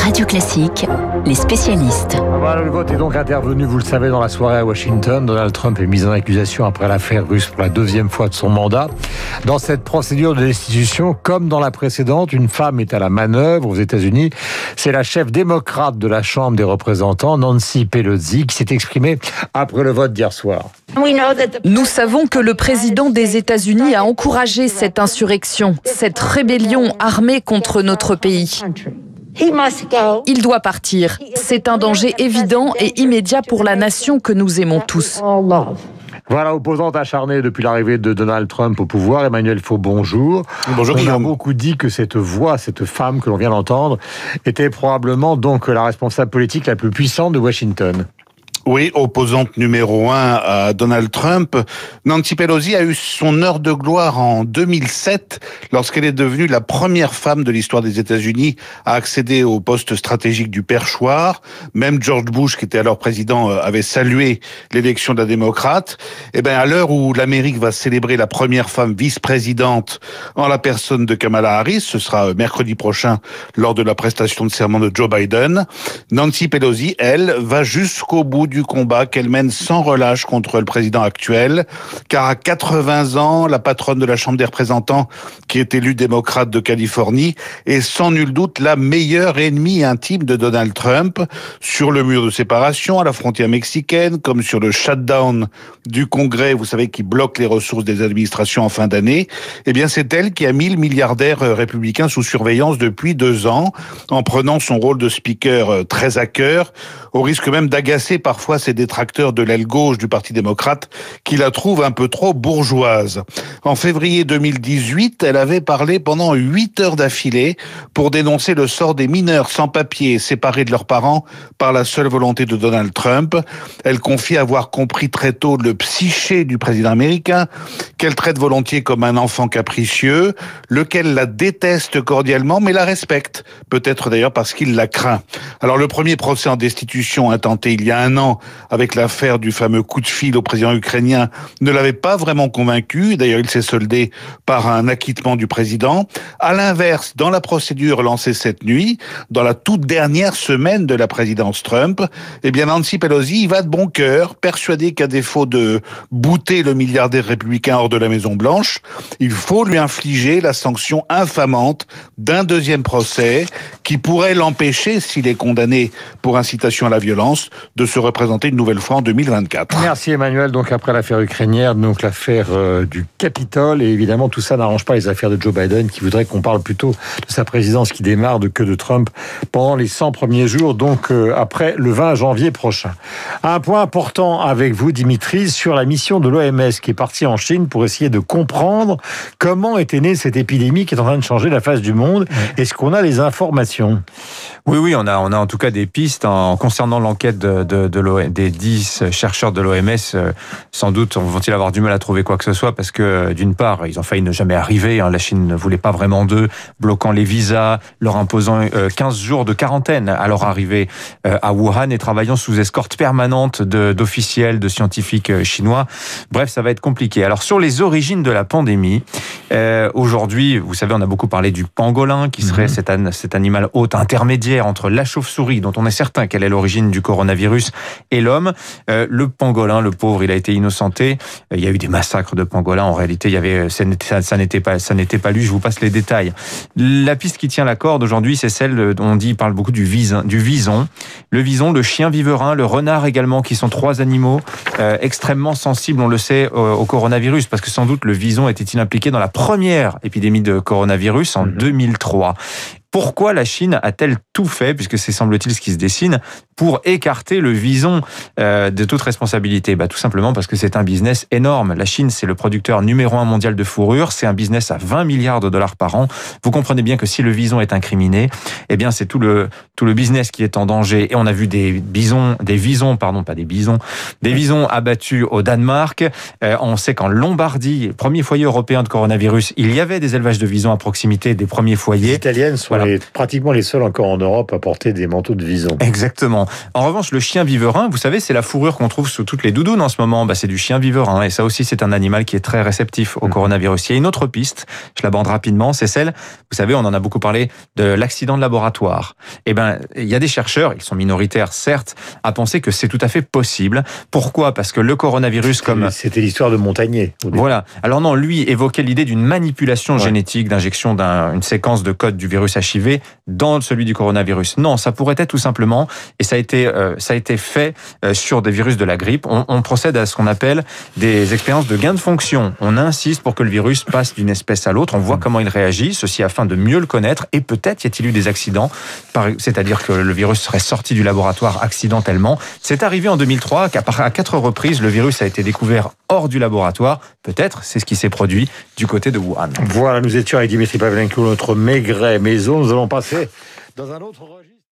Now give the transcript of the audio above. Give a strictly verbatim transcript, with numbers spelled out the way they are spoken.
Radio Classique, les spécialistes. Voilà, le vote est donc intervenu, vous le savez, dans la soirée à Washington. Donald Trump est mis en accusation après l'affaire russe pour la deuxième fois de son mandat. Dans cette procédure de destitution, comme dans la précédente, une femme est à la manœuvre aux États-Unis. C'est la chef démocrate de la Chambre des représentants, Nancy Pelosi, qui s'est exprimée après le vote d'hier soir. Nous savons que le président des États-Unis a encouragé cette insurrection, cette rébellion armée contre notre pays. Il doit partir. C'est un danger évident et immédiat pour la nation que nous aimons tous. Voilà, opposante acharnée depuis l'arrivée de Donald Trump au pouvoir, Emmanuel Faux, bonjour. Bonjour On Guillaume. a beaucoup dit que cette voix, cette femme que l'on vient d'entendre, était probablement donc la responsable politique la plus puissante de Washington. Oui, opposante numéro un à Donald Trump, Nancy Pelosi a eu son heure de gloire en deux mille sept lorsqu'elle est devenue la première femme de l'histoire des États-Unis à accéder au poste stratégique du perchoir. Même George Bush, qui était alors président, avait salué l'élection d'un démocrate. Et bien, à l'heure où l'Amérique va célébrer la première femme vice-présidente en la personne de Kamala Harris, ce sera mercredi prochain lors de la prestation de serment de Joe Biden, Nancy Pelosi, elle, va jusqu'au bout du combat qu'elle mène sans relâche contre le président actuel, car à quatre-vingts ans, la patronne de la Chambre des représentants, qui est élue démocrate de Californie, est sans nul doute la meilleure ennemie intime de Donald Trump. Sur le mur de séparation à la frontière mexicaine, comme sur le shutdown du Congrès, vous savez, qui bloque les ressources des administrations en fin d'année, eh bien c'est elle qui a mis le milliardaire républicain sous surveillance depuis deux ans, en prenant son rôle de speaker très à cœur, au risque même d'agacer parfois fois ses détracteurs de l'aile gauche du Parti démocrate qui la trouvent un peu trop bourgeoise. En février deux mille dix-huit, elle avait parlé pendant huit heures d'affilée pour dénoncer le sort des mineurs sans papier séparés de leurs parents par la seule volonté de Donald Trump. Elle confie avoir compris très tôt le psyché du président américain, qu'elle traite volontiers comme un enfant capricieux, lequel la déteste cordialement mais la respecte, peut-être d'ailleurs parce qu'il la craint. Alors le premier procès en destitution intenté il y a un an avec l'affaire du fameux coup de fil au président ukrainien ne l'avait pas vraiment convaincu. D'ailleurs, il s'est soldé par un acquittement du président. À l'inverse, dans la procédure lancée cette nuit, dans la toute dernière semaine de la présidence Trump, eh bien Nancy Pelosi y va de bon cœur, persuadée qu'à défaut de bouter le milliardaire républicain hors de la Maison-Blanche, il faut lui infliger la sanction infamante d'un deuxième procès qui pourrait l'empêcher, s'il est condamné pour incitation à la violence, de se représenter une nouvelle fois en deux mille vingt-quatre. Merci Emmanuel. Donc après l'affaire ukrainienne, donc l'affaire euh, du Capitole, et évidemment tout ça n'arrange pas les affaires de Joe Biden qui voudrait qu'on parle plutôt de sa présidence qui démarre de que de Trump pendant les cent premiers jours, donc euh, après le vingt janvier prochain. Un point important avec vous Dimitri sur la mission de l'O M S qui est partie en Chine pour essayer de comprendre comment était née cette épidémie qui est en train de changer la face du monde. Ouais. Est-ce qu'on a les informations ? Oui, oui, on a, on a en tout cas des pistes en concernant l'enquête de, de, de l'O M S, des dix chercheurs de l'O M S. Euh, sans doute vont-ils avoir du mal à trouver quoi que ce soit parce que d'une part, ils ont failli ne jamais arriver. Hein, la Chine ne voulait pas vraiment d'eux, bloquant les visas, leur imposant euh, quinze jours de quarantaine à leur arrivée euh, à Wuhan et travaillant sous escorte permanente de, d'officiels, de scientifiques chinois. Bref, ça va être compliqué. Alors sur les origines de la pandémie, euh, aujourd'hui, vous savez, on a beaucoup parlé du pangolin qui serait mmh. cet, an, cet animal hôte intermédiaire entre la chauve-souris, dont on est certain qu'elle est l'origine du coronavirus, et l'homme. Euh, le pangolin, le pauvre, il a été innocenté. Euh, il y a eu des massacres de pangolins. En réalité, il y avait, ça n'était, ça, ça n'était pas, ça n'était pas lui. Je vous passe les détails. La piste qui tient la corde aujourd'hui, c'est celle dont on dit, il parle beaucoup du vison, du vison. Le vison, le chien viverin, le renard également, qui sont trois animaux euh, extrêmement sensibles, on le sait, au, au coronavirus, parce que sans doute le vison était-il impliqué dans la première épidémie de coronavirus en mmh. deux mille trois. Pourquoi la Chine a-t-elle tout fait, puisque c'est semble-t-il ce qui se dessine, pour écarter le vison euh, de toute responsabilité ? Bah, tout simplement parce que c'est un business énorme. La Chine, c'est le producteur numéro un mondial de fourrure. C'est un business à vingt milliards de dollars par an. Vous comprenez bien que si le vison est incriminé, eh bien c'est tout le tout le business qui est en danger. Et on a vu des bisons, des visons, pardon, pas des bisons, des visons abattus au Danemark. Euh, on sait qu'en Lombardie, premier foyer européen de coronavirus, il y avait des élevages de visons à proximité des premiers foyers. Les Italiennes sont voilà. Voilà. les, pratiquement les seuls encore en Europe à porter des manteaux de vison. Exactement. En revanche, le chien viverin, vous savez, c'est la fourrure qu'on trouve sous toutes les doudounes en ce moment. Bah, c'est du chien viverin. Et ça aussi, c'est un animal qui est très réceptif au mmh. coronavirus. Il y a une autre piste, je l'aborde rapidement, c'est celle, vous savez, on en a beaucoup parlé, de l'accident de laboratoire. Eh ben, il y a des chercheurs, ils sont minoritaires, certes, à penser que c'est tout à fait possible. Pourquoi ? Parce que le coronavirus, c'était, comme... C'était l'histoire de Montagnier. Voilà. Alors non, lui évoquait l'idée d'une manipulation ouais. génétique, d'injection d'une séquence de code du virus H I V dans celui du coronavirus. Non, ça pourrait être tout simplement, et ça a été, euh, ça a été fait euh, sur des virus de la grippe, on, on procède à ce qu'on appelle des expériences de gain de fonction. On insiste pour que le virus passe d'une espèce à l'autre, on voit comment il réagit, ceci afin de mieux le connaître, et peut-être y a-t-il eu des accidents, c'est-à-dire que le virus serait sorti du laboratoire accidentellement. C'est arrivé en deux mille trois, qu'à quatre reprises, le virus a été découvert hors du laboratoire. Peut-être c'est ce qui s'est produit du côté de Wuhan. Voilà, nous étions avec Dimitri Pavlenko, notre Maigret Maison. Nous allons passer dans un autre registre.